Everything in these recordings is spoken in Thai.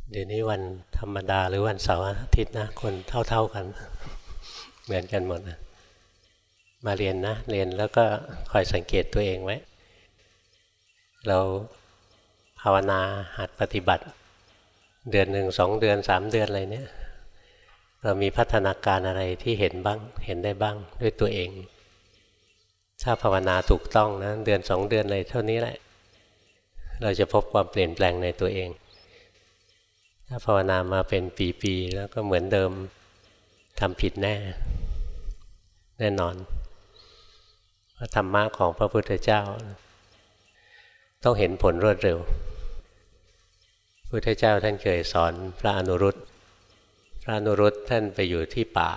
เดี๋ยวนี้วันธรรมดาหรือวันเสาร์อาทิตย์นะคนเท่ากันเหมือนกันหมดนะมาเรียนนะเรียนแล้วก็คอยสังเกตตัวเองไว้เราภาวนาหัดปฏิบัติเดือนหนึ่ง2 เดือน3 เดือนอะไรเนี่ยเรามีพัฒนาการอะไรที่เห็นบ้างเห็นได้บ้างด้วยตัวเองถ้าภาวนาถูกต้องนะเดือน2 เดือนอะไรเท่านี้แหละเราจะพบความเปลี่ยนแปลงในตัวเองถ้าภาวนามาเป็นปีๆแล้วก็เหมือนเดิมทำผิดแน่นอนเพราะธรรมะของพระพุทธเจ้าต้องเห็นผลรวดเร็วพระพุทธเจ้าท่านเคยสอนพระอนุรุตท่านไปอยู่ที่ป่า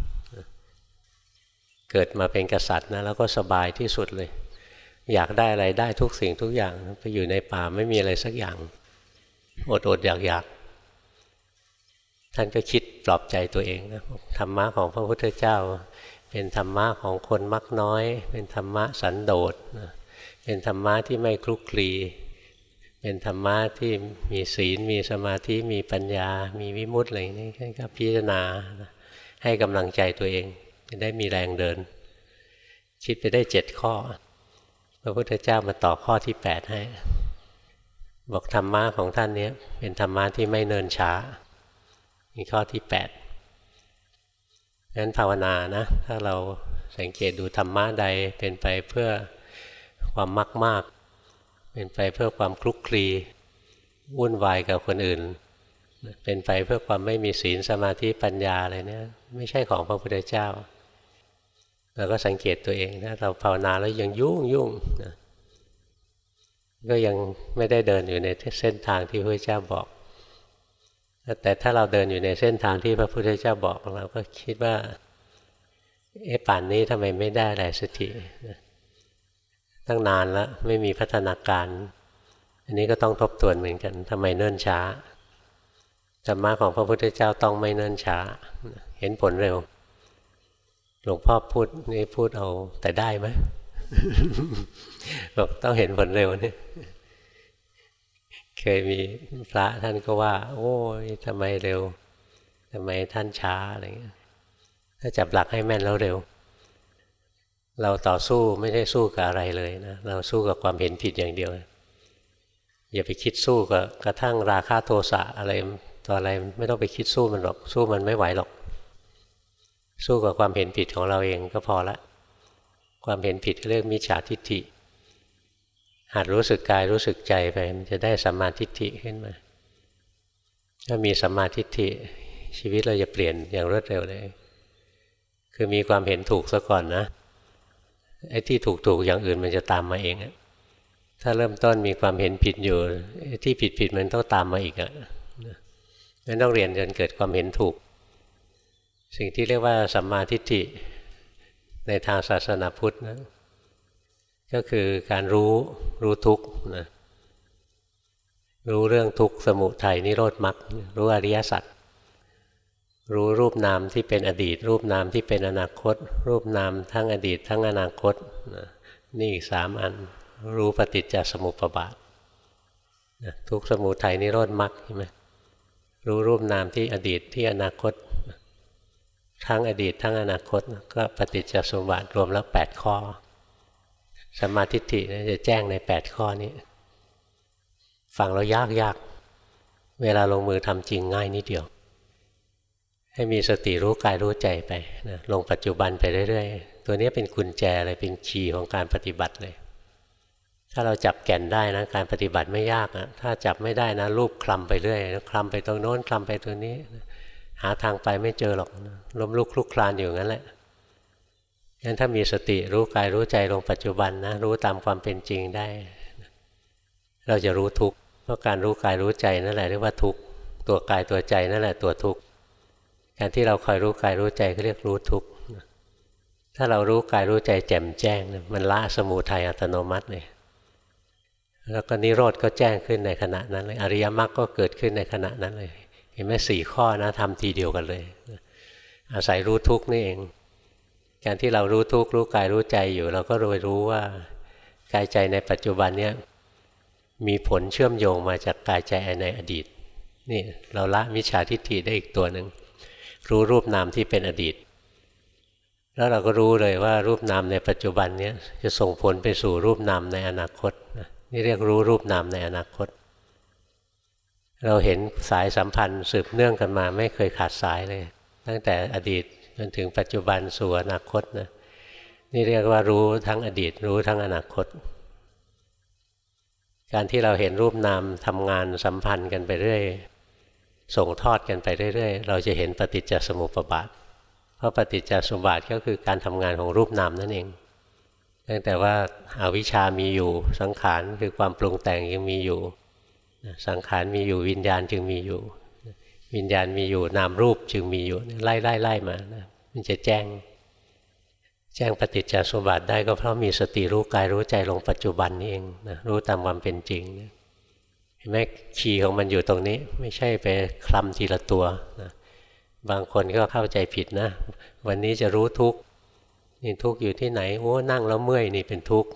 เกิดมาเป็นกษัตริย์นะแล้วก็สบายที่สุดเลยอยากได้อะไรได้ทุกสิ่งทุกอย่างไปอยู่ในป่าไม่มีอะไรสักอย่างอดอยากท่านก็คิดปลอบใจตัวเองนะธรรมะของพระพุทธเจ้าเป็นธรรมะของคนมักน้อยเป็นธรรมะสันโดษเป็นธรรมะที่ไม่คลุกคลีเป็นธรรมะที่มีศีลมีสมาธิมีปัญญามีวิมุตติอะไรนี่ท่านก็พิจารณาให้กำลังใจตัวเองจะได้มีแรงเดินคิดไปได้7 ข้อพระพุทธเจ้ามาต่อข้อที่8ให้บอกธรรมะของท่านนี้เป็นธรรมะที่ไม่เนินช้ามีข้อที่8งั้นภาวนานะถ้าเราสังเกตดูธรรมะใดเป็นไปเพื่อความมากเป็นไปเพื่อความคลุกคลีวุ่นวายกับคนอื่นเป็นไปเพื่อความไม่มีศีลสมาธิปัญญาอะไรเนี่ยไม่ใช่ของพระพุทธเจ้าเราก็สังเกตตัวเองนะเราภาวนาแล้วยังยุ่งนะก็ยังไม่ได้เดินอยู่ในเส้นทางที่พระพุทธเจ้าบอกแต่ถ้าเราเดินอยู่ในเส้นทางที่พระพุทธเจ้าบอกเราก็คิดว่าป่านนี้ทำไมไม่ได้อะไรสักทีตั้งนานแล้วไม่มีพัฒนาการอันนี้ก็ต้องทบทวนเหมือนกันทำไมเนิ่นช้าธรรมะของพระพุทธเจ้าต้องไม่เนิ่นช้าเห็นผลเร็วหลวงพ่อพูดนี่พูดเอาแต่ได้ไหม บอกต้องเห็นผลเร็วนี่เคยมีพระท่านก็ว่าโอ้ยทำไมเร็วทำไมท่านช้าอะไรเงี้ยถ้าจับหลักให้แม่นแล้วเร็วเราต่อสู้ไม่ได้สู้กับอะไรเลยนะเราสู้กับความเห็นผิดอย่างเดียวอย่าไปคิดสู้กับกระทั่งราคะโทสะอะไรต่ออะไรไม่ต้องไปคิดสู้มันหรอกสู้มันไม่ไหวหรอกสู้กับความเห็นผิดของเราเองก็พอละความเห็นผิดเรียกมิจฉาทิฏฐิหัดรู้สึกกายรู้สึกใจไปมันจะได้สัมมาทิฏฐิขึ้นมาถ้ามีสัมมาทิฏฐิชีวิตเราจะเปลี่ยนอย่างรวดเร็วเลยคือมีความเห็นถูกซะก่อนนะไอ้ที่ถูกอย่างอื่นมันจะตามมาเองถ้าเริ่มต้นมีความเห็นผิดอยู่ที่ผิดมันต้องตามมาอีกงั้นต้องเรียนจนเกิดความเห็นถูกสิ่งที่เรียกว่าสัมมาทิฏฐิในทางศาสนาพุทธนะก็คือการรู้ทุกข์นะรู้เรื่องทุกข์สมุทัยนิโรธมรรครู้อริยสัจรู้รูปนามที่เป็นอดีตรูปนามที่เป็นอนาคตรูปนามทั้งอดีตทั้งอนาคตนี่อีก3 อันรู้ปฏิจจสมุปบาททุกข์สมุทัยนิโรธมรรคใช่ไหมรู้รูปนามที่อดีตที่อนาคตทั้งอดีตทั้งอนาคตก็ปฏิจจสมุปบาทรวมแล้ว8 ข้อสัมมาทิฏฐิจะแจ้งใน8 ข้อนี้ฟังแล้วยากเวลาลงมือทำจริงง่ายนิดเดียวให้มีสติรู้กายรู้ใจไปนะลงปัจจุบันไปเรื่อยๆตัวนี้เป็นกุญแจอะไรเป็นคีย์ของการปฏิบัติเลยถ้าเราจับแก่นได้นะการปฏิบัติไม่ยากนะถ้าจับไม่ได้นะรูปคลำไปเรื่อยคลำไปตรงโน้นคลำไปตรงนี้หาทางไปไม่เจอหรอกล้มลุกคลุกคลานอยู่งั้นแหละงั้นถ้ามีสติรู้กายรู้ใจลงปัจจุบันนะรู้ตามความเป็นจริงได้เราจะรู้ทุกข์เพราะการรู้กายรู้ใจนั่นแหละเรียกว่าทุกข์ตัวกายตัวใจนั่นแหละตัวทุกข์การที่เราคอยรู้กายรู้ใจก็เรียกรู้ทุกข์ถ้าเรารู้กายรู้ใจแจ่มแจ้งมันละสมุทัยอัตโนมัติเลยแล้วก็นิโรธก็แจ้งขึ้นในขณะนั้นเลยอริยมรรคก็เกิดขึ้นในขณะนั้นเลยเห็นไหม4 ข้อนะทำทีเดียวกันเลยอาศัยรู้ทุกข์นี่เองการที่เรารู้ทุกข์รู้กายรู้ใจอยู่เราก็รู้ว่ากายใจในปัจจุบันเนี้ยมีผลเชื่อมโยงมาจากกายใจในอดีตนี่เราละมิจฉาทิฏฐิได้อีกตัวหนึ่งรู้รูปนามที่เป็นอดีตแล้วเราก็รู้เลยว่ารูปนามในปัจจุบันนี้จะส่งผลไปสู่รูปนามในอนาคตนี่เรียกรู้รูปนามในอนาคตเราเห็นสายสัมพันธ์สืบเนื่องกันมาไม่เคยขาดสายเลยตั้งแต่อดีตจนถึงปัจจุบันสู่อนาคตนะนี่เรียกว่ารู้ทั้งอดีตรู้ทั้งอนาคตการที่เราเห็นรูปนามทำงานสัมพันธ์กันไปเรื่อยส่งทอดกันไปเรื่อยๆเราจะเห็นปฏิจจสมุปบาทเพราะปฏิจจสมุปบาทก็คือการทำงานของรูปนามนั่นเองตั้งแต่ว่าอวิชชามีอยู่สังขารคือความปรุงแต่งยังมีอยู่สังขารมีอยู่วิญญาณจึงมีอยู่วิญญาณมีอยู่นามรูปจึงมีอยู่ไล่มานะมันจะแจ้งปฏิจจสมุปบาทได้ก็เพราะมีสติรู้กายรู้ใจลงปัจจุบันนี่เองนะรู้ตามความเป็นจริงเห็นไหมคีย์ของมันอยู่ตรงนี้ไม่ใช่ไปคลำทีละตัวนะบางคนก็เข้าใจผิดนะวันนี้จะรู้ทุกข์นี่ทุกข์อยู่ที่ไหนโอ้นั่งแล้วเมื่อยนี่เป็นทุกข์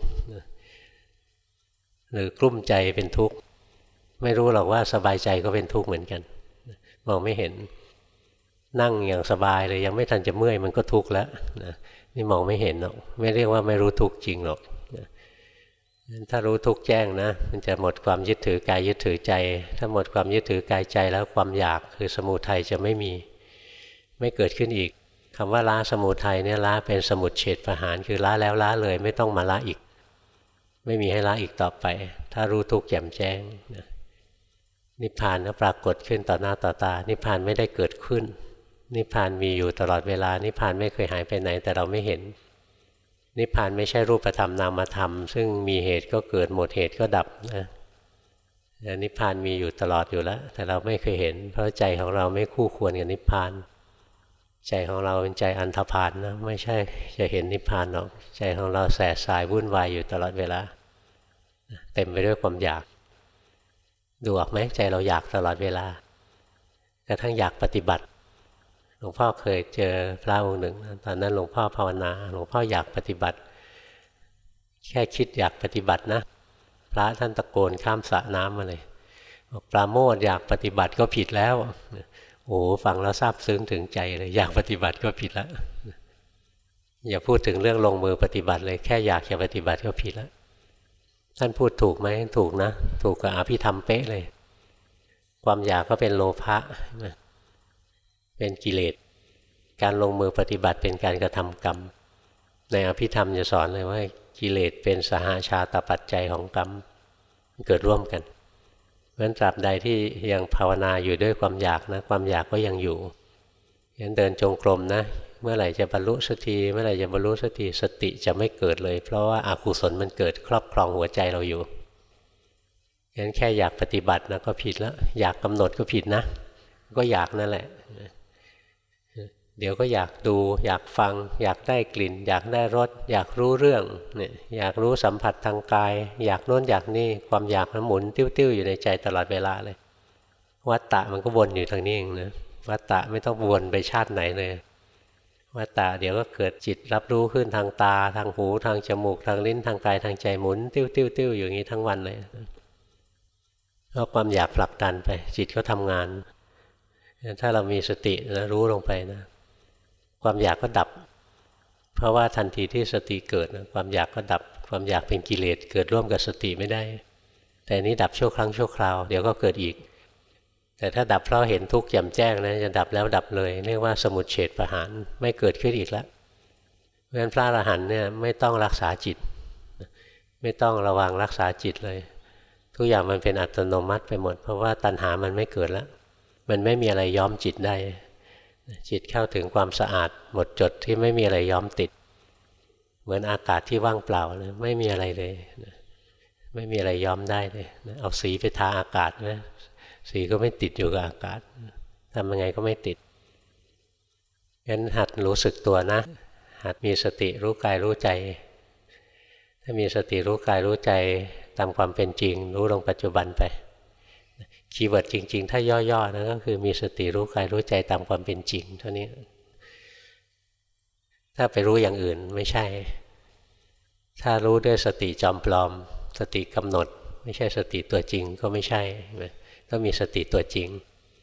หรือกลุ้มใจเป็นทุกข์ไม่รู้หรอกว่าสบายใจก็เป็นทุกข์เหมือนกันมองไม่เห็นนั่งอย่างสบายเลยยังไม่ทันจะเมื่อยมันก็ทุกข์แล้วนะนี่มองไม่เห็นหรอกไม่เรียกว่าไม่รู้ทุกข์จริงหรอกนะถ้ารู้ทุกข์แจ้งนะมันจะหมดความยึดถือกายยึดถือใจถ้าหมดความยึดถือกายใจแล้วความอยากคือสมุทัยจะไม่เกิดขึ้นอีกคำว่าละสมุทัยเนี่ยละเป็นสมุจเฉทประหารคือละแล้วละเลยไม่ต้องมาละอีกไม่มีให้ละอีกต่อไปถ้ารู้ทุกข์แจ่มแจ้งนะนิพพานก็ปรากฏขึ้นต่อหน้าต่อตานิพพานไม่ได้เกิดขึ้นนิพพานมีอยู่ตลอดเวลานิพพานไม่เคยหายไปไหนแต่เราไม่เห็นนิพพานไม่ใช่รูปธรรมนามธรรมซึ่งมีเหตุก็เกิดหมดเหตุก็ดับนะนิพพานมีอยู่ตลอดอยู่แล้วแต่เราไม่เคยเห็นเพราะใจของเราไม่คู่ควรกับนิพพานใจของเราเป็นใจอันธพาลนะไม่ใช่จะเห็นนิพพานหรอกใจของเราแสบสายวุ่นวายอยู่ตลอดเวลาเต็มไปด้วยความอยากดูออกไหมใจเราอยากตลอดเวลากระทั่งอยากปฏิบัติหลวงพ่อเคยเจอพระองค์หนึ่งตอนนั้นหลวงพ่อภาวนาหลวงพ่ออยากปฏิบัติแค่คิดอยากปฏิบัตินะพระท่านตะโกนข้ามสระน้ำมาเลยบอกปราโมทย์อยากปฏิบัติก็ผิดแล้วโอ้ฟังแล้วซาบซึ้งถึงใจเลยอยากปฏิบัติก็ผิดแล้วอย่าพูดถึงเรื่องลงมือปฏิบัติเลยแค่อยากจะปฏิบัติก็ผิดแล้วท่านพูดถูกไหมถูกนะถูกกับอภิธรรมเป๊ะเลยความอยากก็เป็นโลภะเป็นกิเลสการลงมือปฏิบัติเป็นการกระทำกรรมในอภิธรรมจะสอนเลยว่ากิเลสเป็นสหชาตปัจจัยของกรรมเกิดร่วมกันเพราะฉะนั้นตราบใดที่ยังภาวนาอยู่ด้วยความอยากนะความอยากก็ยังอยู่งั้นเดินจงกรมนะเมื่อไหร่จะบรรลุสักทีเมื่อไหร่จะบรรลุสักทีสติจะไม่เกิดเลยเพราะว่าอกุศลมันเกิดครอบครองหัวใจเราอยู่งั้นแค่อยากปฏิบัตินะก็ผิดแล้วอยากกำหนดก็ผิดนะก็อยากนั่นแหละเดี๋ยวก็อยากดูอยากฟังอยากได้กลิ่นอยากได้รสอยากรู้เรื่องเนี่ยอยากรู้สัมผัสทางกายอยากโน้นอยากนี่ความอยากมันหมุนติ้วๆอยู่ในใจตลอดเวลาเลยวัฏฏะมันก็วนอยู่ทางนี้เองนะวัฏฏะไม่ต้องวนไปชาติไหนเลยวัฏฏะเดี๋ยวก็เกิดจิตรับรู้ขึ้นทางตาทางหูทางจมูกทางลิ้นทางกายทางใจหมุนติ้วๆอย่างนี้ทั้งวันเลยเพราะความอยากผลักดันไปจิตก็ทำงานถ้าเรามีสตินะรู้ลงไปนะความอยากก็ดับเพราะว่าทันทีที่สติเกิดนะความอยากก็ดับความอยากเป็นกิเลสเกิดร่วมกับสติไม่ได้แต่นี้ดับชั่วครั้งชั่วคราวเดี๋ยวก็เกิดอีกแต่ถ้าดับเพราะเห็นทุกข์แจ่มแจ้งนะจะดับแล้วดับเลยเรียกว่าสมุจเฉทประหารไม่เกิดขึ้นอีกแล้วเพราะฉะนั้นพระอรหันต์เนี่ยไม่ต้องรักษาจิตไม่ต้องระวังรักษาจิตเลยทุกอย่างมันเป็นอัตโนมัติไปหมดเพราะว่าตัณหามันไม่เกิดแล้วมันไม่มีอะไรย้อมจิตได้จิตเข้าถึงความสะอาดหมดจดที่ไม่มีอะไรย้อมติดเหมือนอากาศที่ว่างเปล่านะไม่มีอะไรเลยไม่มีอะไรย้อมได้เลยเอาสีไปทาอากาศนะสีก็ไม่ติดอยู่กับอากาศทำยังไงก็ไม่ติดงั้นหัดรู้สึกตัวนะหัดมีสติรู้กายรู้ใจถ้ามีสติรู้กายรู้ใจตามความเป็นจริงรู้ลงปัจจุบันไปคีย์เวิร์ดจริงๆถ้าย่อๆนะก็คือมีสติรู้กายรู้ใจตามความเป็นจริงเท่านี้ถ้าไปรู้อย่างอื่นไม่ใช่ถ้ารู้ด้วยสติจอมปลอมสติกำหนดไม่ใช่สติตัวจริงก็ไม่ใช่ต้องมีสติตัวจริง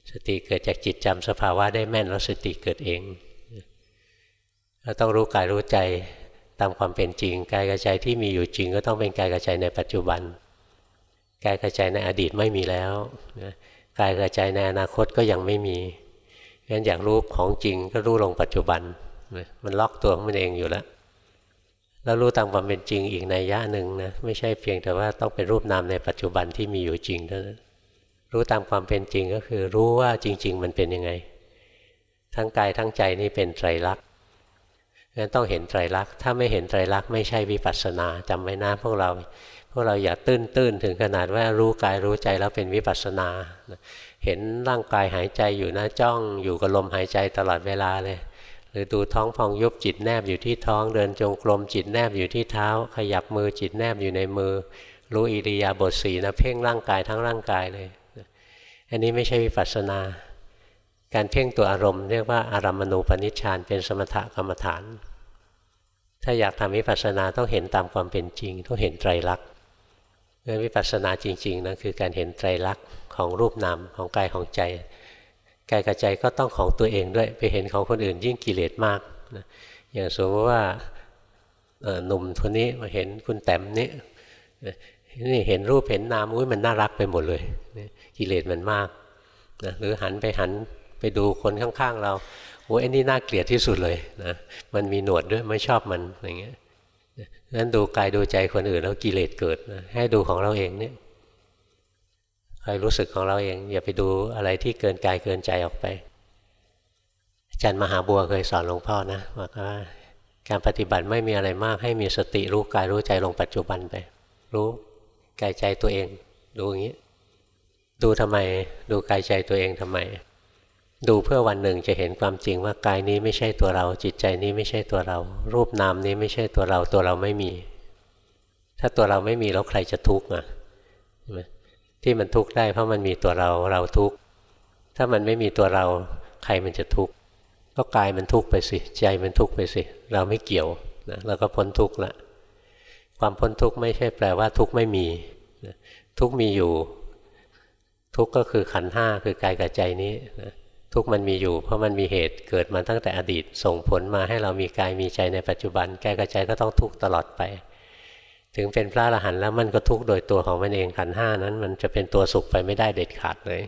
สติเกิดจากจิตจำสภาวะได้แม่นแล้วสติเกิดเองเราต้องรู้กายรู้ใจตามความเป็นจริงกายกับใจที่มีอยู่จริงก็ต้องเป็นกายกับใจในปัจจุบันกายกับใจในอดีตไม่มีแล้วกายกับใจในอนาคตก็ยังไม่มีงั้นอยากรู้ของจริงก็รู้ลงปัจจุบันมันล็อกตัวมันเองอยู่แล้วแล้วรู้ตามความเป็นจริงอีกนัยยะหนึ่งนะไม่ใช่เพียงแต่ว่าต้องเป็นรูปนามในปัจจุบันที่มีอยู่จริงเท่านั้นรู้ตามความเป็นจริงก็คือรู้ว่าจริงๆมันเป็นยังไงทั้งกายทั้งใจนี่เป็นไตรลักษณ์งั้นต้องเห็นไตรลักษณ์ถ้าไม่เห็นไตรลักษณ์ไม่ใช่วิปัสสนาจำไว้นะพวกเราอย่าตื้นถึงขนาดว่ารู้กายรู้ใจแล้วเป็นวิปัสสนาเห็นร่างกายหายใจอยู่นะจ้องอยู่กับลมหายใจตลอดเวลาเลยหรือดูท้องพองยุบจิตแนบอยู่ที่ท้องเดินจงกรมจิตแนบอยู่ที่เท้าขยับมือจิตแนบอยู่ในมือรู้อิริยาบถสี่นะเพ่งร่างกายทั้งร่างกายเลยอันนี้ไม่ใช่วิปัสสนาการเพ่งตัวอารมณ์เรียกว่าอารัมมณูปนิชฌานเป็นสมถกรรมฐานถ้าอยากทำวิปัสสนาต้องเห็นตามความเป็นจริงต้องเห็นไตรลักษณ์งั้นวิปัสสนาจริงๆนะคือการเห็นไตรลักษณ์ของรูปนามของกายของใจกายกับใจก็ต้องของตัวเองด้วยไปเห็นของคนอื่นยิ่งกิเลสมากนะอย่างสมมติว่าหนุ่มคนนี้มาเห็นคุณแต้มนี่เห็นรูปเห็นนามมันน่ารักไปหมดเลยกิเลสมันมากนะหรือหันไปดูคนข้างๆเราไอ้นี่น่าเกลียดที่สุดเลยนะมันมีหนวดด้วยไม่ชอบมันอย่างเงี้ยนั้นดูกายดูใจคนอื่นแล้วกิเลสเกิดนะให้ดูของเราเองเนี่ยคอยรู้สึกของเราเองอย่าไปดูอะไรที่เกินกายเกินใจออกไปอาจารย์มหาบัวเคยสอนหลวงพ่อนะบอกว่าการปฏิบัติไม่มีอะไรมากให้มีสติรู้กายรู้ใจลงปัจจุบันไปรู้กายใจตัวเองดูอย่างนี้ดูทำไมดูกายใจตัวเองทำไมดูเพื่อวันหนึ่งจะเห็นความจริงว่ากายนี้ไม่ใช่ตัวเราจิตใจนี้ไม่ใช่ตัวเรารูปนามนี้ไม่ใช่ตัวเราไม่มีถ้าตัวเราไม่มีแล้วใครจะทุกข์อ่ะใช่ไหมที่มันทุกข์ได้เพราะมันมีตัวเราทุกข์ถ้ามันไม่มีตัวเราใครมันจะทุกข์ก็กายมันทุกข์ไปสิใจมันทุกข์ไปสิเราไม่เกี่ยวนะเราก็พ้นทุกข์ละความพ้นทุกข์ไม่ใช่แปลว่าทุกข์ไม่มีทุกข์มีอยู่ทุกข์ก็คือขันธ์ห้าคือกายกับใจนี้นะทุกข์มันมีอยู่เพราะมันมีเหตุเกิดมาตั้งแต่อดีตส่งผลมาให้เรามีกายมีใจในปัจจุบันกายกับใจก็ต้องทุกข์ตลอดไปถึงเป็นพระอรหันต์แล้วมันก็ทุกข์โดยตัวของมันเองขันธ์ห้านั้นมันจะเป็นตัวสุขไปไม่ได้เด็ดขาดเลย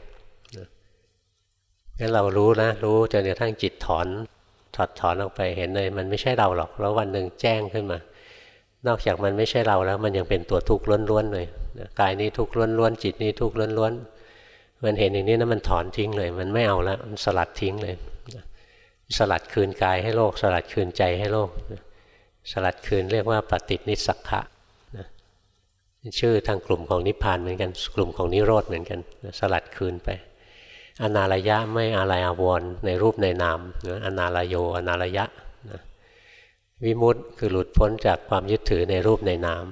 งั้นเรารู้นะรู้จนกระทั่งจิตถอนออกไปเห็นเลยมันไม่ใช่เราหรอกแล้ววันหนึ่งแจ้งขึ้นมานอกจากมันไม่ใช่เราแล้วมันยังเป็นตัวทุกข์ล้วนๆเลยกายนี้ทุกข์ล้วนๆจิตนี้ทุกข์ล้วนๆมันเห็นอย่างนี้นะมันถอนทิ้งเลยมันไม่เอาแล้วมันสลัดทิ้งเลยสลัดคืนกายให้โลกสลัดคืนใจให้โลกสลัดคืนเรียกว่าปฏินิสสักขะชื่อทางกลุ่มของนิพพานเหมือนกันกลุ่มของนิโรธเหมือนกันสลัดคืนไปอนาลยะไม่อาลัยอาวรณ์ในรูปในนามอนาลโยอนาลยะวิมุตติคือหลุดพ้นจากความยึดถือในรูปในนาม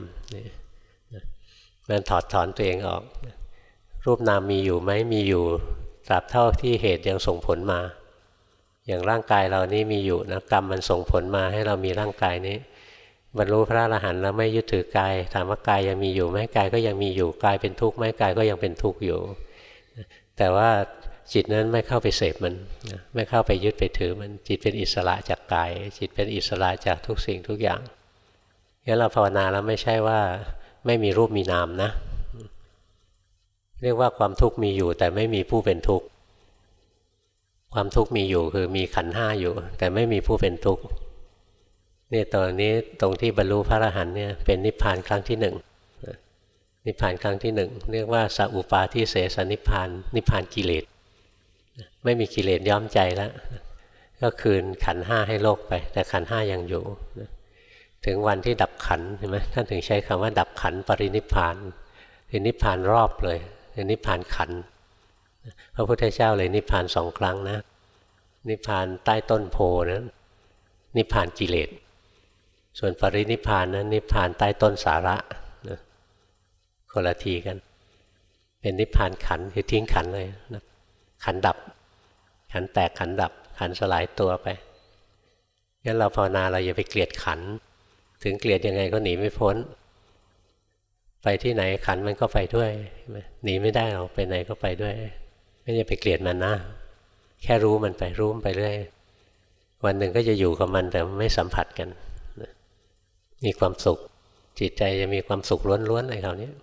มันถอดถอนตัวเองออกรูปนามมีอยู่ไหมมีอยู่ตราบเท่าที่เหตุยังส่งผลมาอย่างร่างกายเรานี่มีอยู่นะกรรมมันส่งผลมาให้เรามีร่างกายนี้บรรลุพระอรหันต์แล้วไม่ยึดถือกายถามว่ากายยังมีอยู่ไหมกายก็ยังมีอยู่กายเป็นทุกข์ไหมกายก็ยังเป็นทุกข์อยู่แต่ว่าจิตนั้นไม่เข้าไปเสพมันไม่เข้าไปยึดไปถือมันจิตเป็นอิสระจากกายจิตเป็นอิสระจากทุกสิ่งทุกอย่างงั้นเราภาวนาแล้วไม่ใช่ว่าไม่มีรูปมีนามนะเรียกว่าความทุกข์มีอยู่แต่ไม่มีผู้เป็นทุกข์ความทุกข์มีอยู่คือมีขันธ์ห้าอยู่แต่ไม่มีผู้เป็นทุกข์นี่ตอนนี้ตรงที่บรรลุพระอรหันต์เนี่ยเป็นนิพพานครั้งที่หนึ่งนิพพานครั้งที่หนึ่งเรียกว่าสัพอุปาทิเสสนิพพานนิพพานกิเลสไม่มีกิเลสย้อมใจแล้วก็คืนขันธ์ห้าให้โลกไปแต่ขันธ์ห้ายังอยู่ถึงวันที่ดับขันธ์ใช่ไหมท่านถึงใช้คำว่าดับขันธ์ปรินิพพานคือนิพพานรอบเลยคือนิพพานขันธ์พระพุทธเจ้าเลยนิพพานสองครั้งนะนิพพานใต้ต้นโพนั้นนิพพานกิเลสส่วนปรินิพพานนั้นนิพพานใต้ต้นสาระนะคนละทีกันเป็นนิพพานขันธ์คือทิ้งขันธ์เลยนะขันธ์ดับขันธ์แตกขันธ์ดับขันธ์สลายตัวไปงั้นเราภาวนาเราอย่าไปเกลียดขันธ์ถึงเกลียดยังไงก็หนีไม่พ้นไปที่ไหนขันธ์มันก็ไปด้วยหนีไม่ได้หรอกไปไหนก็ไปด้วยไม่จะไปเกลียดมันนะแค่รู้มันไปรู้มันไปเรื่อยวันหนึ่งก็จะอยู่กับมันแต่ไม่สัมผัสกันมีความสุขจิตใจจะมีความสุขล้วนๆเลยคราวนี้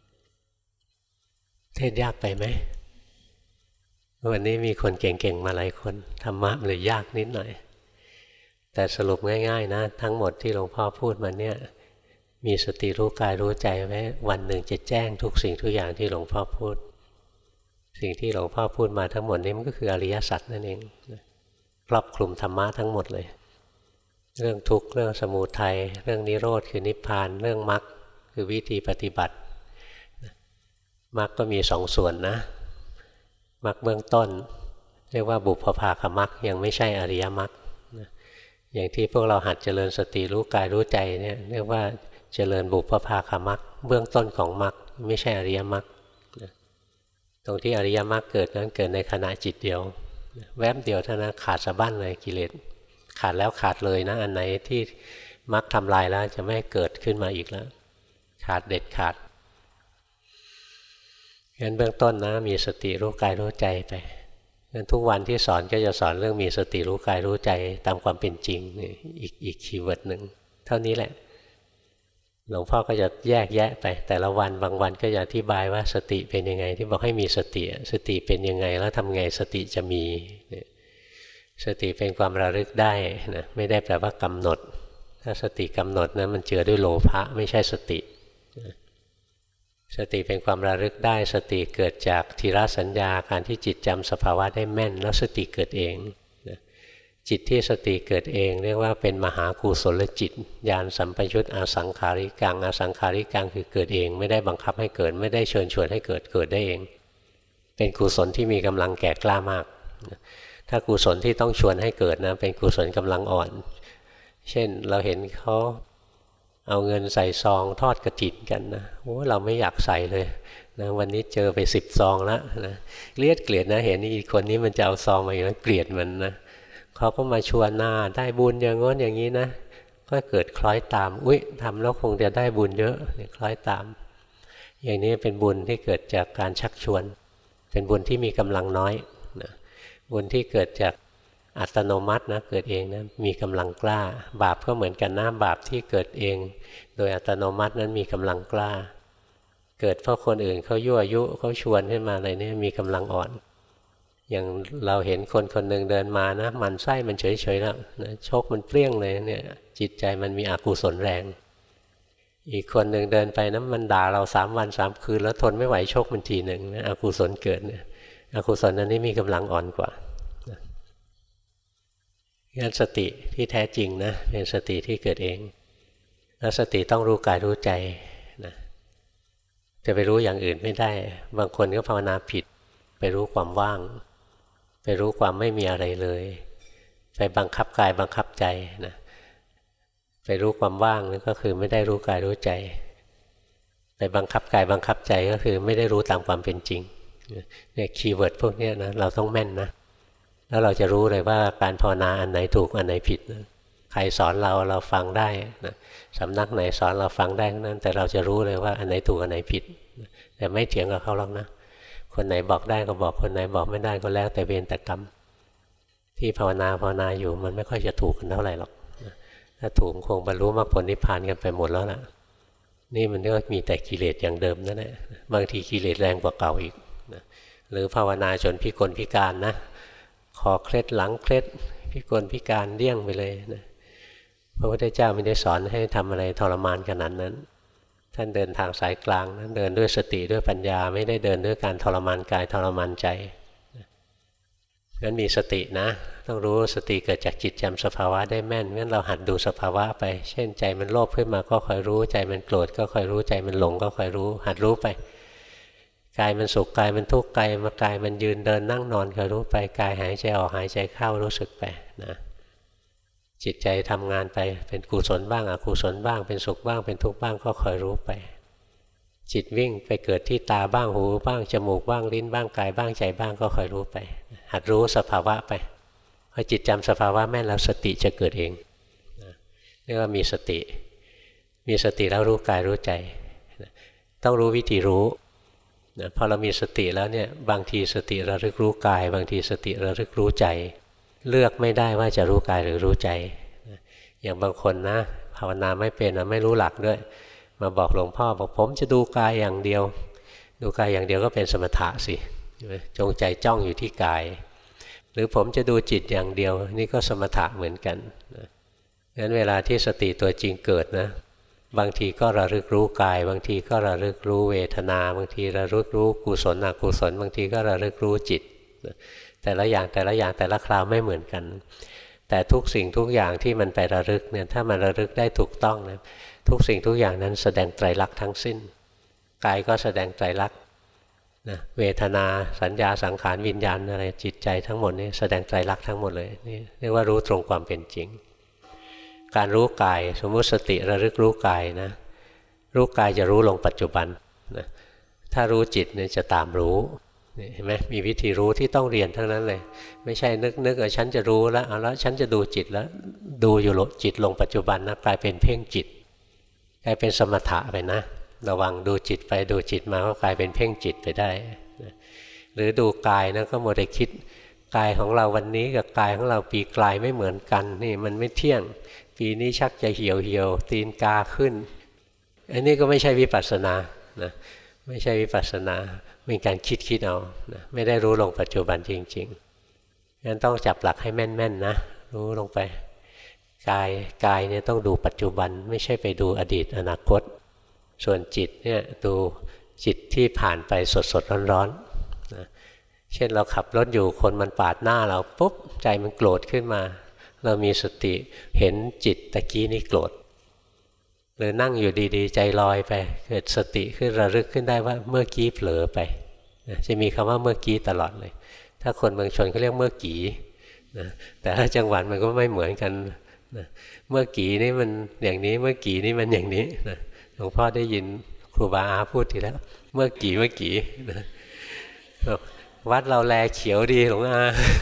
เทศยากไปไหมวันนี้มีคนเก่งๆมาหลายคนธรรมะเลยยากนิดหน่อยแต่สรุปง่ายๆนะทั้งหมดที่หลวงพ่อพูดมาเนี่ยมีสติรู้กายรู้ใจไว้วันหนึ่งจะแจ้งทุกสิ่งทุกอย่างที่หลวงพ่อพูดสิ่งที่หลวงพ่อพูดมาทั้งหมดนี้มันก็คืออริยสัจนั่นเองครอบคลุมธรรมะทั้งหมดเลยเรื่องทุกข์เรื่องสมุทัยเรื่องนิโรธคือนิพพานเรื่องมรรคคือวิธีปฏิบัติมรรคก็มีสองส่วนนะมรรคเบื้องต้นเรียกว่าบุพภาคมรรคยังไม่ใช่อริยมรรคอย่างที่พวกเราหัดเจริญสติรู้กายรู้ใจเนี่ยเรียกว่าเจริญบุพภาคมรรคเบื้องต้นของมรรคไม่ใช่อริยมรรคตรงที่อริยมรรคเกิดนั้นเกิดในขณะจิตเดียวแวบเดียวเท่านั้นขาดสะบั้นเลยกิเลสขาดแล้วขาดเลยนะอันไหนที่มรรคทำลายแล้วจะไม่เกิดขึ้นมาอีกแล้วขาดเด็ดขาดงั้นเบื้องต้นนะมีสติรู้กายรู้ใจไปงั้นทุกวันที่สอนก็จะสอนเรื่องมีสติรู้กายรู้ใจตามความเป็นจริงอีกคีย์เวิร์ดหนึ่งเท่านี้แหละหลวงพ่อก็จะแยกแยะไปแต่ละวันบางวันก็จะอธิบายว่าสติเป็นยังไงที่บอกให้มีสติเป็นยังไงแล้วทำไงสติจะมีสติเป็นความระลึกได้นะไม่ได้แปลว่ากำหนดถ้าสติกำหนดนะมันเจือด้วยโลภะไม่ใช่สติสติเป็นความระลึกได้สติเกิดจากทีฆสัญญาการที่จิตจำสภาวะได้แม่นแล้วสติเกิดเองจิตที่สติเกิดเองเรียกว่าเป็นมหากุศลจิตญาณสัมปยุตอสังขาริกังอสังขาริกังคือเกิดเองไม่ได้บังคับให้เกิดไม่ได้เชิญชวนให้เกิดได้เองเป็นกุศลที่มีกำลังแก่กล้ามากถ้ากุศลที่ต้องชวนให้เกิดนะเป็นกุศลกำลังอ่อนเช่นเราเห็นเขาเอาเงินใส่ซองทอดกฐินกันนะโอ้เราไม่อยากใส่เลยนะวันนี้เจอไป10 ซองแล้วนะเกลียดนะเห็นอีกคนนี้มันจะเอาซองมาอยู่แล้วเกลียดมันนะเขาก็มาชวนหน้าได้บุญอย่างง้นอย่างนี้นะก็เกิดคล้อยตามอุ๊ยทำแล้วคงจะได้บุญเยอะคล้อยตามอย่างนี้เป็นบุญที่เกิดจากการชักชวนเป็นบุญที่มีกำลังน้อยนะบุญที่เกิดจากอัตโนมัตินะเกิดเองนะมีกำลังกล้าบาปก็เหมือนกันนะบาปที่เกิดเองโดยอัตโนมัตินั้นมีกำลังกล้าเกิดเพราะคนอื่นเขายั่วยุเขาชวนขึ้นมาอะไรนี่มีกำลังอ่อนอย่างเราเห็นคนคนหนึ่งเดินมานะมันไส้มันเฉยๆแล้วนะชกมันเปรี้ยงเลยเนี่ยจิตใจมันมีอกุศลแรงอีกคนหนึ่งเดินไปนะมันด่าเรา3 วัน3 คืนแล้วทนไม่ไหวชกมันทีหนึ่งนะอกุศลเกิดเนี่ยอกุศลนั้นนี่มีกำลังอ่อนกว่างั้นสติที่แท้จริงนะเป็นสติที่เกิดเองแล้วสติต้องรู้กายรู้ใจนะจะไปรู้อย่างอื่นไม่ได้บางคนก็ภาวนาผิดไปรู้ความว่างไปรู้ความไม่มีอะไรเลยไปบังคับกายบังคับใจนะไปรู้ความว่างนั่นก็คือไม่ได้รู้กายรู้ใจไปบังคับกายบังคับใจก็คือไม่ได้รู้ตามความเป็นจริงเนี่ยคีย์เวิร์ดพวกนี้นะเราต้องแม่นนะแล้วเราจะรู้เลยว่าการภาวนาอันไหนถูกอันไหนผิดนะใครสอนเราฟังได้นะสำนักไหนสอนเราฟังได้นั้นแต่เราจะรู้เลยว่าอันไหนถูกอันไหนผิดแต่ไม่เถียงกับเขาหรอกนะคนไหนบอกได้ก็บอกคนไหนบอกไม่ได้ก็แล้วแต่เวรแต่กรรมที่ภาวนาอยู่มันไม่ค่อยจะถูกกันเท่าไหร่หรอกถ้าถูกคงบรรลุมรรคผลนิพพานกันไปหมดแล้วล่ะนี่มันก็มีแต่กิเลสอย่างเดิมนั่นแหละบางทีกิเลสแรงกว่าเก่าอีกนะหรือภาวนาจนพิกลพิการนะคอเคล็ดหลังเคล็ดพิกลพิการเลี่ยงไปเลยนะพระพุทธเจ้าไม่ได้สอนให้ทำอะไรทรมานขนาดนั้นท่านเดินทางสายกลางนะเดินด้วยสติด้วยปัญญาไม่ได้เดินด้วยการทรมานกายทรมานใจงั้นมีสตินะต้องรู้สติเกิดจากจิตจำสภาวะได้แม่นงั้นเราหัดดูสภาวะไปเช่นใจมันโลภขึ้นมาก็คอยรู้ใจมันโกรธก็คอยรู้ใจมันหลงก็คอยรู้หัดรู้ไปกายมันสุขกายมันทุกข์กายมันยืนเดินนั่งนอนคอยรู้ไปกายหายใจออกหายใจเข้ารู้สึกไปนะจิตใจทำงานไปเป็นกุศลบ้างอกุศลบ้างเป็นสุขบ้างเป็นทุกข์บ้างก็คอยรู้ไปจิตวิ่งไปเกิดที่ตาบ้างหูบ้างจมูกบ้างลิ้นบ้างกายบ้างใจบ้างก็คอยรู้ไปหัดรู้สภาวะไปพอจิตจำสภาวะแม่นแล้วสติจะเกิดเองเรียกว่ามีสติแล้วรู้กายรู้ใจต้องรู้วิธีรู้นะพอเรามีสติแล้วเนี่ยบางทีสติระลึกรู้กายบางทีสติระลึกรู้ใจเลือกไม่ได้ว่าจะรู้กายหรือรู้ใจนะอย่างบางคนนะภาวนาไม่เป็นนะไม่รู้หลักด้วยมาบอกหลวงพ่อบอกผมจะดูกายอย่างเดียวดูกายอย่างเดียวก็เป็นสมถะสิจงใจจ้องอยู่ที่กายหรือผมจะดูจิตอย่างเดียวนี่ก็สมถะเหมือนกันงั้นเวลาที่สติตัวจริงเกิดนะบางทีก็ระลึกรู้กายบางทีก็ระลึกรู้เวทนาบางทีระลึกรู้กุศลอกุศลบางทีก็ระลึกรู้จิตแต่ละอย่างแต่ละคราวไม่เหมือนกันแต่ทุกสิ่งทุกอย่างที่มันไประลึกเนี่ยถ้ามันระลึกได้ถูกต้องนะทุกสิ่งทุกอย่างนั้นแสดงไตรลักษณ์ทั้งสิ้นกายก็แสดงไตรลักษณ์นะเวทนาสัญญาสังขารวิญญาณอะไรจิตใจทั้งหมดนี่แสดงไตรลักษณ์ทั้งหมดเลยนี่เรียกว่ารู้ตรงความเป็นจริงการรู้กายสมมุติสติระลึกรู้กายนะรู้กายจะรู้ลงปัจจุบันนะถ้ารู้จิตเนี่ยจะตามรู้เห็นไหมมีวิธีรู้ที่ต้องเรียนทั้งนั้นเลยไม่ใช่นึกฉันจะรู้แล้วแล้วฉันจะดูจิตแล้วดูอยู่จิตลงปัจจุบันนะกลายเป็นเพ่งจิตกลายเป็นสมถะไปนะระวังดูจิตไปดูจิตมาก็กลายเป็นเพ่งจิตไปได้นะหรือดูกายนะก็มัวแต่คิดกายของเราวันนี้กับกายของเราปีกลายไม่เหมือนกันนี่มันไม่เที่ยงปีนี้ชักจะเหี่ยวตีนกาขึ้นอันนี้ก็ไม่ใช่วิปัสสนานะไม่ใช่วิปัสสนาเป็นการคิดเอานะไม่ได้รู้ลงปัจจุบันจริงๆงั้นต้องจับหลักให้แม่นๆนะรู้ลงไปกายเนี่ยต้องดูปัจจุบันไม่ใช่ไปดูอดีตอนาคตส่วนจิตเนี่ยดูจิตที่ผ่านไปสดๆร้อนๆนะเช่นเราขับรถอยู่คนมันปาดหน้าเราปุ๊บใจมันโกรธขึ้นมาเรามีสติเห็นจิตตะกี้นี่โกรธหรือนั่งอยู่ดีๆใจลอยไปเกิดสติขึ้นระลึกขึ้นได้ว่าเมื่อกี้เผลอไปจะมีคำว่าเมื่อกี้ตลอดเลยถ้าคนเมืองชนเขาเรียกเมื่อกี้นะแต่ละจังหวัดมันก็ไม่เหมือนกันนะเมื่อกี้นี่มันอย่างนี้เมื่อกี้นี่มันอย่างนี้นะหลวงพ่อได้ยินครูบาอาพูดทีแล้วเมื่อกี้นะวัดเราแลเขียวดีหลวงอา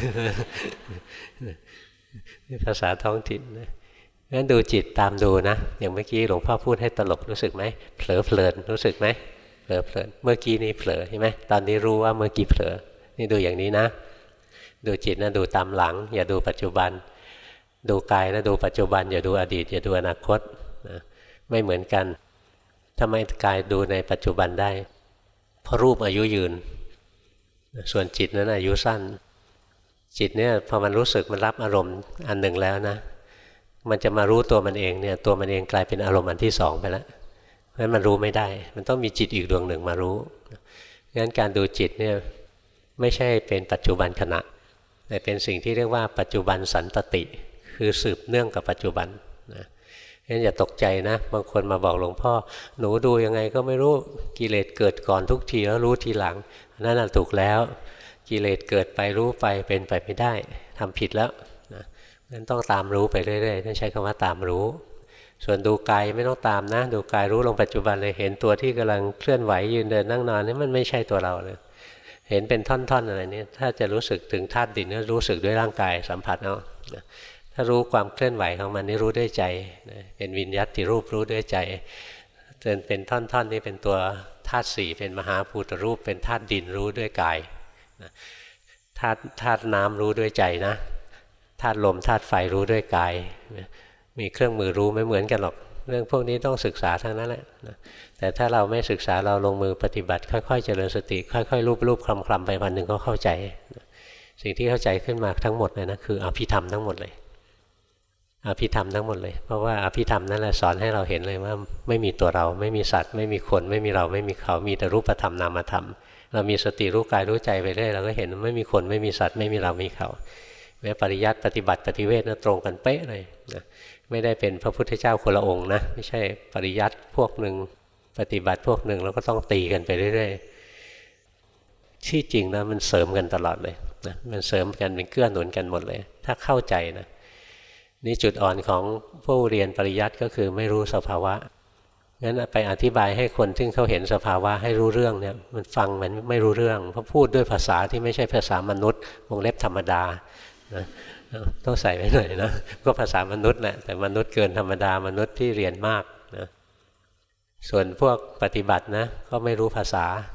นี่ภาษาท้องถิ่นนะงั้นดูจิตตามดูนะอย่างเมื่อกี้หลวงพ่อพูดให้ตลกรู้สึกไหมเผลอเพลินรู้สึกไหมเผลอเพลินเมื่อกี้นี้เผลอใช่ไหมตอนนี้รู้ว่าเมื่อกี้เผลอนี่ดูอย่างนี้นะดูจิตนะดูตามหลังอย่าดูปัจจุบันดูกายนะดูปัจจุบันอย่าดูอดีตอย่าดูอนาคตนะไม่เหมือนกันทำไมกายดูในปัจจุบันได้เพราะรูปอายุยืนส่วนจิตนั้นอายุสั้นจิตเนี่ยพอมันรู้สึกมันรับอารมณ์อันหนึ่งแล้วนะมันจะมารู้ตัวมันเองเนี่ยตัวมันเองกลายเป็นอารมณ์อันที่สองไปแล้วเพราะฉะนั้นมันรู้ไม่ได้มันต้องมีจิตอีกดวงหนึ่งมารู้งั้นการดูจิตเนี่ยไม่ใช่เป็นปัจจุบันขณะแต่เป็นสิ่งที่เรียกว่าปัจจุบันสันตติคือสืบเนื่องกับปัจจุบันนะงั้นอย่าตกใจนะบางคนมาบอกหลวงพ่อหนูดูยังไงก็ไม่รู้กิเลสเกิดก่อนทุกทีแล้วรู้ทีหลังนั่นถูกแล้วกิเลสเกิดไปรู้ไปเป็นไปไม่ได้ทำผิดแล้วนะงั้นต้องตามรู้ไปเรื่อยๆท่านใช้คำว่าตามรู้ส่วนดูกายไม่ต้องตามนะดูกายรู้ลงปัจจุบันเลยเห็นตัวที่กำลังเคลื่อนไหวยืนเดินนั่งนอนนี่มันไม่ใช่ตัวเราเลยเห็นเป็นท่อนๆอะไรนี่ถ้าจะรู้สึกถึงธาตุดินก็รู้สึกด้วยร่างกายสัมผัสเอาถ้ารู้ความเคลื่อนไหวของมันนี่รู้ด้วยใจเป็นวิญญัติรูปรู้ด้วยใจเป็นท่อนๆนี่เป็นตัวธาตุสี่เป็นมหาภูตรูปเป็นธาตุดินรู้ด้วยกายธาตุน้ำรู้ด้วยใจนะธาตุลมธาตุไฟรู้ด้วยกายมีเครื่องมือรู้ไม่เหมือนกันหรอกเรื่องพวกนี้ต้องศึกษาทั้งนั้นแหละแต่ถ้าเราไม่ศึกษาเราลงมือปฏิบัติค่อยๆเจริญสติค่อยๆรูปคลำๆไปวันหนึ่งก็เข้าใจสิ่งที่เข้าใจขึ้นมาทั้งหมดเลยนะคืออภิธรรมทั้งหมดเลยอภิธรรมทั้งหมดเลยเพราะว่าอภิธรรมนั่นแหละสอนให้เราเห็นเลยว่าไม่มีตัวเราไม่มีสัตว์ไม่มีคนไม่มีเราไม่มีเขามีแต่รูปธรรมนามธรรมเรามีสติรู้กายรู้ใจไปเรื่อยเราก็เห็นไม่มีคนไม่มีสัตว์ไม่มีเราไม่มีเขาแม้ปริยัติปฏิบัติปฏิเวทนะตรงกันเป๊ะเลยนะไม่ได้เป็นพระพุทธเจ้าคนละองค์นะไม่ใช่ปริยัติพวกหนึ่งปฏิบัติพวกหนึ่งแล้วก็ต้องตีกันไปเรื่อยๆที่จริงนะมันเสริมกันตลอดเลยนะมันเสริมกันเป็นเกื้อหนุนกันหมดเลยถ้าเข้าใจนะนี่จุดอ่อนของผู้เรียนปริยัติก็คือไม่รู้สภาวะงั้นไปอธิบายให้คนที่เขาเห็นสภาวะให้รู้เรื่องเนี่ยมันฟังมันไม่รู้เรื่องเพราะพูดด้วยภาษาที่ไม่ใช่ภาษามนุษย์วงเล็บธรรมดานะต้องใส่ไว้หน่อยนะก็ภาษามนุษย์แหละแต่มนุษย์เกินธรรมดามนุษย์ที่เรียนมากนะส่วนพวกปฏิบัตินะก็ไม่รู้ภาษา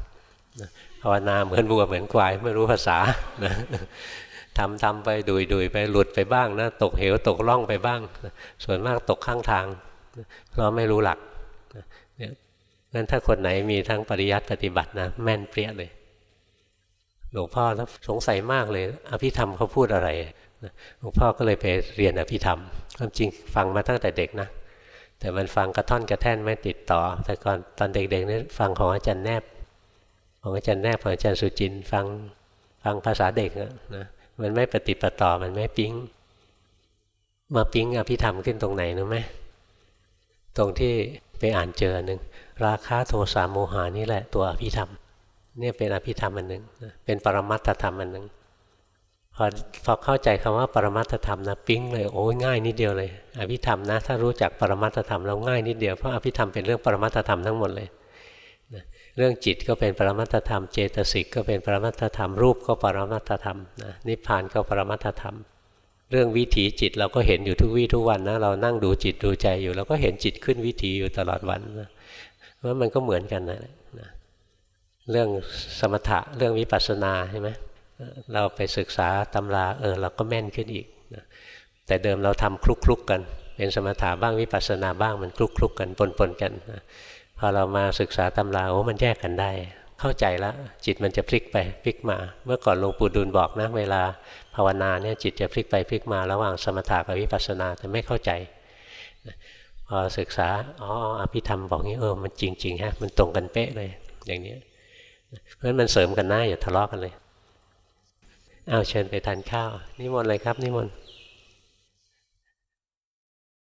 ภาวนาเหมือนวัวเหมือนควายไม่รู้ภาษานะทำไปดุยไปหลุดไปบ้างนะตกเหวตกล่องไปบ้างส่วนมากตกข้างทางเพราะไม่รู้หลักเนี่ยงั้นถ้าคนไหนมีทั้งปริยัติปฏิบัตินะแม่นเปรี้ยเลยหลวงพ่อแล้วสงสัยมากเลยอภิธรรมเขาพูดอะไรหลวงพ่อก็เลยไปเรียนอภิธรรมความจริงฟังมาตั้งแต่เด็กนะแต่มันฟังกระท่อนกระแท่นไม่ติดต่อแต่ก่อนตอนเด็กๆนี่ฟังของอาจารย์แนบของอาจารย์แนบของอาจารย์สุจินต์ฟังภาษาเด็กนะมันไม่ปฏิปต่อมันไม่ปิ๊งมาปิ๊งอภิธรรมขึ้นตรงไหนรู้ไหมตรงที่ไปอ่านเจอหนึ่งราคะโทสะโมหานี่แหละตัวอภิธรรมเนี่ยเป็นอภิธรรมอันหนึ่งเป็นปรมัตถธรรมอันหนึ่งพอเข้าใจคำว่าปรมัตถธรรมนะปิ๊งเลยโอ้ยง่ายนิดเดียวเลยอภิธรรมนะถ้ารู้จักปรมัตถธรรมแล้วง่ายนิดเดียวเพราะอภิธรรมเป็นเรื่องปรมัตถธรรมทั้งหมดเลยเรื่องจิตก็เป็นปรมัตถธรรมเจตสิกก็เป็นปรมัตถธรรมรูปก็ปรมัตถธรรมนิพพานก็ปรมัตถธรรมเรื่องวิถีจิตเราก็เห็นอยู่ทุกวี่ทุกวันนะเรานั่งดูจิตดูใจอยู่เราก็เห็นจิตขึ้นวิถีอยู่ตลอดวันนะว่ามันก็เหมือนกันนะเรื่องสมถะเรื่องวิปัสสนาใช่ไหมเราไปศึกษาตำราเราก็แม่นขึ้นอีกนะแต่เดิมเราทำคลุกกันเป็นสมถะบ้างวิปัสสนาบ้างมันคลุกกันปนกันนะพอเรามาศึกษาตำรามันแยกกันได้เข้าใจแล้วจิตมันจะพลิกไปพลิกมาเมื่อก่อนหลวงปู่ดูลบอกนะเวลาภาวนาเนี่ยจิตจะพลิกไปพลิกมาระหว่างสมถะกับวิปัสสนาแต่ไม่เข้าใจพอศึกษาอภิธรรมบอกงี้มันจริงๆฮะมันตรงกันเป๊ะเลยอย่างนี้เพราะฉะนั้นมันเสริมกันนะอย่าทะเลาะกันเลยเอาเชิญไปทานข้าวนิมนต์เลยครับนิมนต์